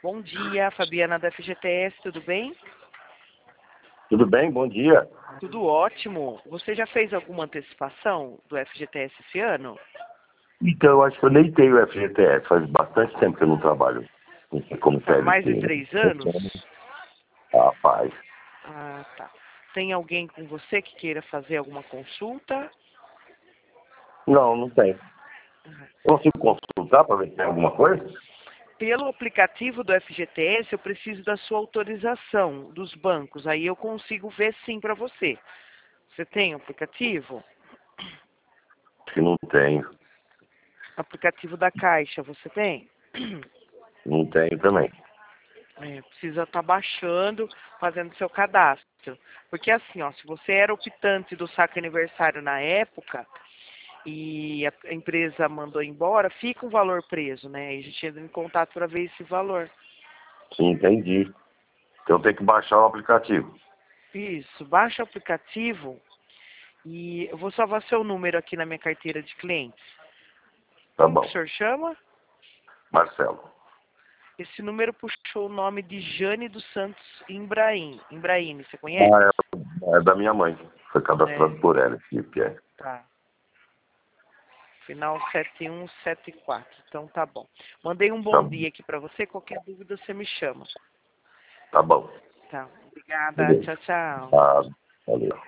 Bom dia, Fabiana da FGTS, tudo bem? Tudo bem? Bom dia. Tudo ótimo. Você já fez alguma antecipação do FGTS esse ano? Então, eu acho que eu nem tenho FGTS. Faz bastante tempo que eu não trabalho como Faz CLT. mais de 3 anos? Rapaz. Ah, tá. Tem alguém com você que queira fazer alguma consulta? Não, não tem. Consigo consultar para ver se tem alguma coisa? Pelo aplicativo do FGTS, eu preciso da sua autorização dos bancos. Aí eu consigo ver sim para você. Você tem o aplicativo? Acho que não tenho. Aplicativo da Caixa, você tem? Não tenho também. Precisa estar baixando, fazendo seu cadastro. Porque assim, ó, se você era optante do saque aniversário na época e a empresa mandou embora, fica um valor preso, né? E a gente entra em contato para ver esse valor. Entendi. Então tem que baixar o aplicativo. Isso, baixa o aplicativo e eu vou salvar seu número aqui na minha carteira de clientes. Tá Como que o bom. senhor chama? Marcelo. Esse número puxou o nome de Jane dos Santos Imbraim. Imbraim, você conhece? É da minha mãe. Foi cadastrado por ela, que é. Tá. Final 7174. Então tá bom. Mandei um Tá, bom dia aqui pra você. Qualquer dúvida você me chama. tá bom. Tá. Obrigada. Beleza. Tchau, tchau. Tá, valeu.